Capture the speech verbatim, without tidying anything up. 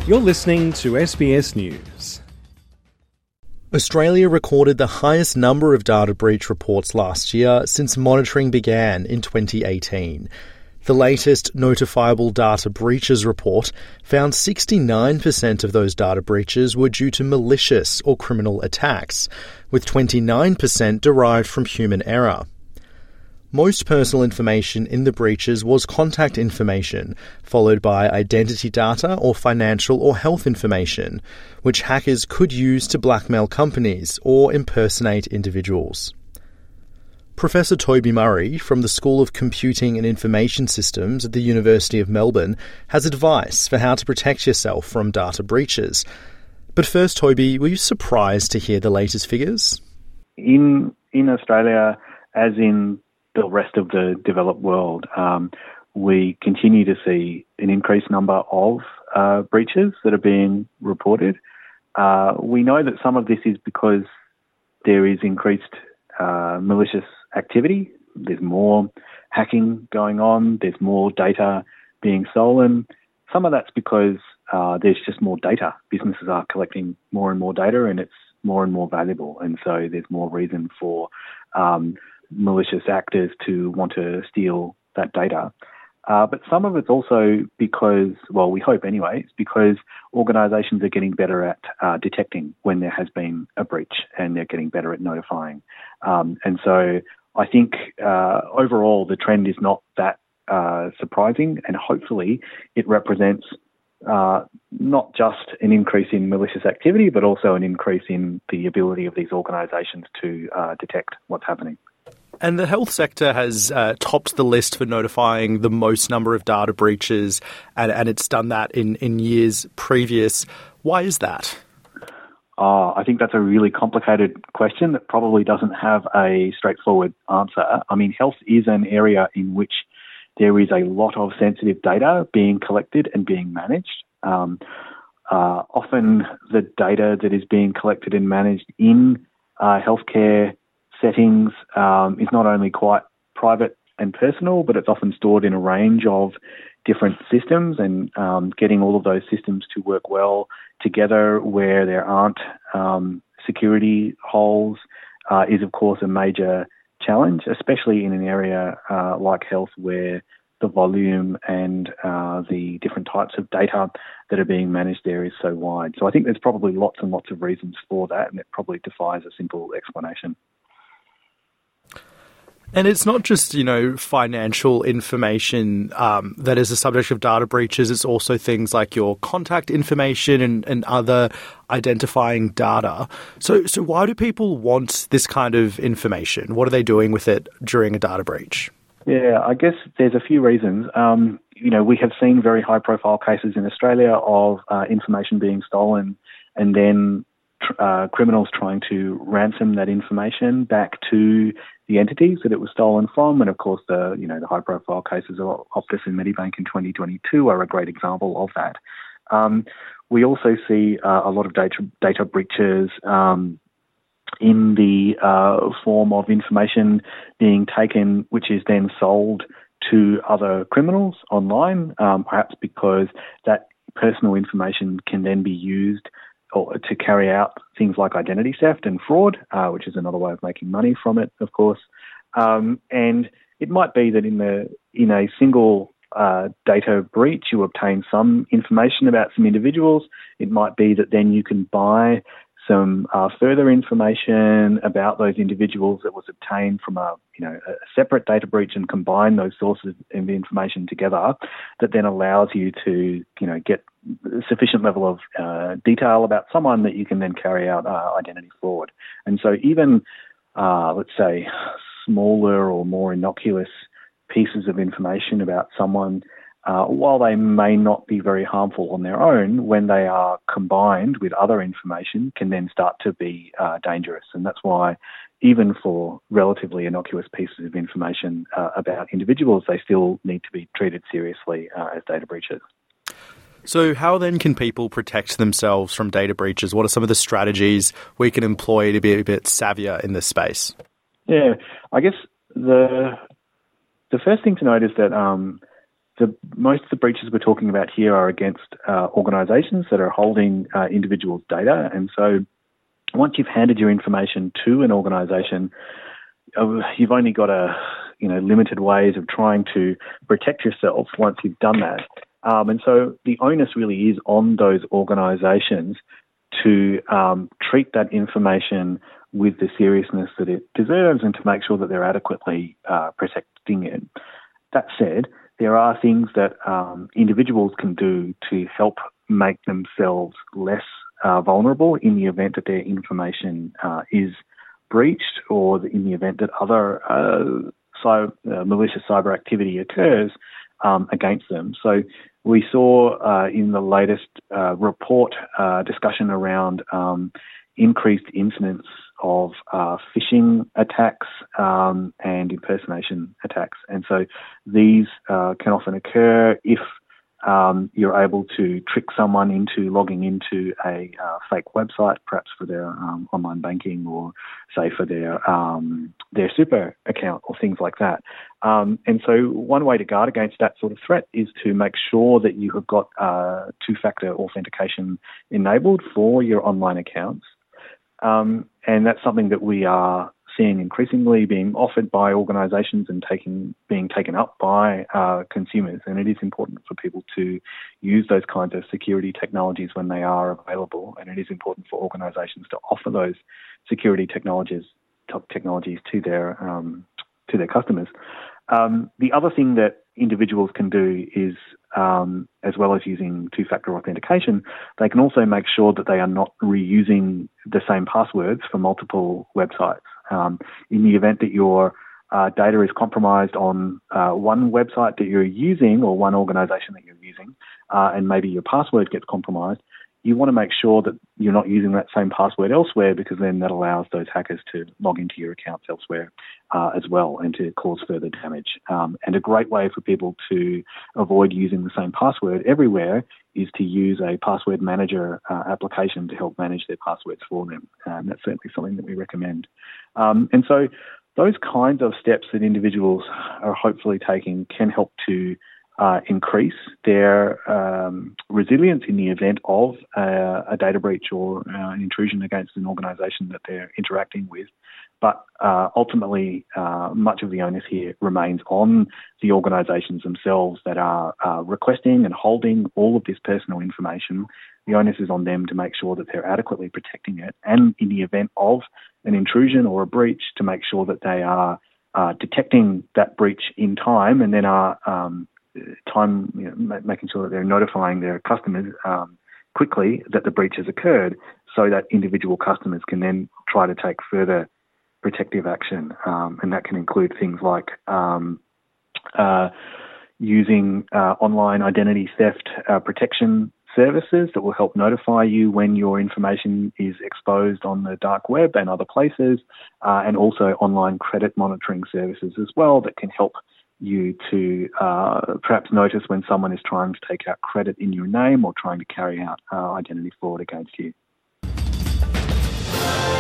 You're listening to S B S News. Australia recorded the highest number of data breach reports last year since monitoring began in twenty eighteen. The latest Notifiable Data Breaches report found sixty-nine percent of those data breaches were due to malicious or criminal attacks, with twenty-nine percent derived from human error. Most personal information in the breaches was contact information, followed by identity data or financial or health information, which hackers could use to blackmail companies or impersonate individuals. Professor Toby Murray from the School of Computing and Information Systems at the University of Melbourne has advice for how to protect yourself from data breaches. But first, Toby, were you surprised to hear the latest figures? In in Australia, as in the rest of the developed world, um, we continue to see an increased number of uh, breaches that are being reported. Uh, we know that some of this is because there is increased uh, malicious activity. There's more hacking going on. There's more data being stolen. Some of that's because uh, there's just more data. Businesses are collecting more and more data, and it's more and more valuable. And so there's more reason for um, malicious actors to want to steal that data. Uh, but some of it's also because, well, we hope anyway, it's because organisations are getting better at uh, detecting when there has been a breach, and they're getting better at notifying. Um, and so I think uh, overall the trend is not that uh, surprising, and hopefully it represents uh, not just an increase in malicious activity, but also an increase in the ability of these organisations to uh, detect what's happening. And the health sector has uh, topped the list for notifying the most number of data breaches, and, and it's done that in, in years previous. Why is that? Uh, I think that's a really complicated question that probably doesn't have a straightforward answer. I mean, health is an area in which there is a lot of sensitive data being collected and being managed. Um, uh, often the data that is being collected and managed in uh, healthcare settings um, is not only quite private and personal, but it's often stored in a range of different systems, and um, getting all of those systems to work well together where there aren't um, security holes uh, is, of course, a major challenge, especially in an area uh, like health where the volume and uh, the different types of data that are being managed there is so wide. So I think there's probably lots and lots of reasons for that, and it probably defies a simple explanation. And it's not just, you know, financial information um, that is the subject of data breaches. It's also things like your contact information and, and other identifying data. So, so why do people want this kind of information? What are they doing with it during a data breach? Yeah, I guess there's a few reasons. Um, you know, we have seen very high-profile cases in Australia of uh, information being stolen and then Uh, criminals trying to ransom that information back to the entities that it was stolen from. And of course, the you know the high-profile cases of Optus and Medibank in twenty twenty-two are a great example of that. Um, we also see uh, a lot of data data breaches um, in the uh, form of information being taken, which is then sold to other criminals online, um, perhaps because that personal information can then be used or to carry out things like identity theft and fraud, uh, which is another way of making money from it, of course. Um, and it might be that in the in a single uh, data breach, you obtain some information about some individuals. It might be that then you can buy some uh, further information about those individuals that was obtained from a you know a separate data breach, and combine those sources of information together. That then allows you to you know get a sufficient level of uh, detail about someone that you can then carry out uh, identity fraud. And so even uh, let's say smaller or more innocuous pieces of information about someone, Uh, while they may not be very harmful on their own, when they are combined with other information, can then start to be uh, dangerous. And that's why even for relatively innocuous pieces of information uh, about individuals, they still need to be treated seriously uh, as data breaches. So how then can people protect themselves from data breaches? What are some of the strategies we can employ to be a bit savvier in this space? Yeah, I guess the the first thing to note is that um, the most of the breaches we're talking about here are against uh, organisations that are holding uh, individuals' data, and so once you've handed your information to an organisation, uh, you've only got a you know limited ways of trying to protect yourself once you've done that. Um, and so the onus really is on those organisations to um, treat that information with the seriousness that it deserves and to make sure that they're adequately uh, protecting it. That said, there are things that um, individuals can do to help make themselves less uh, vulnerable in the event that their information uh, is breached, or in the event that other uh, cyber, uh, malicious cyber activity occurs um, against them. So we saw uh, in the latest uh, report uh, discussion around um, increased incidents of uh, phishing attacks um, and impersonation attacks. And so these uh, can often occur if um, you're able to trick someone into logging into a uh, fake website, perhaps for their um, online banking, or say for their um, their super account or things like that. Um, and so one way to guard against that sort of threat is to make sure that you have got uh, two-factor authentication enabled for your online accounts. Um, and that's something that we are seeing increasingly being offered by organisations and taking, being taken up by uh, consumers. And it is important for people to use those kinds of security technologies when they are available. And it is important for organisations to offer those security technologies, technologies to their um, to their customers. Um, the other thing that individuals can do is, um, as well as using two-factor authentication, they can also make sure that they are not reusing the same passwords for multiple websites. Um, in the event that your uh, data is compromised on uh, one website that you're using, or one organisation that you're using, uh, and maybe your password gets compromised, you want to make sure that you're not using that same password elsewhere, because then that allows those hackers to log into your accounts elsewhere uh, as well, and to cause further damage. Um, and a great way for people to avoid using the same password everywhere is to use a password manager uh, application to help manage their passwords for them. Um, that's certainly something that we recommend. Um, and so those kinds of steps that individuals are hopefully taking can help to Uh, increase their um, resilience in the event of uh, a data breach or uh, an intrusion against an organisation that they're interacting with. But uh, ultimately, uh, much of the onus here remains on the organisations themselves that are uh, requesting and holding all of this personal information. The onus is on them to make sure that they're adequately protecting it, and in the event of an intrusion or a breach, to make sure that they are uh, detecting that breach in time, and then are um, time, you know, making sure that they're notifying their customers um, quickly that the breach has occurred, so that individual customers can then try to take further protective action. Um, and that can include things like um, uh, using uh, online identity theft uh, protection services that will help notify you when your information is exposed on the dark web and other places, uh, and also online credit monitoring services as well that can help you to uh, perhaps notice when someone is trying to take out credit in your name or trying to carry out uh, identity fraud against you.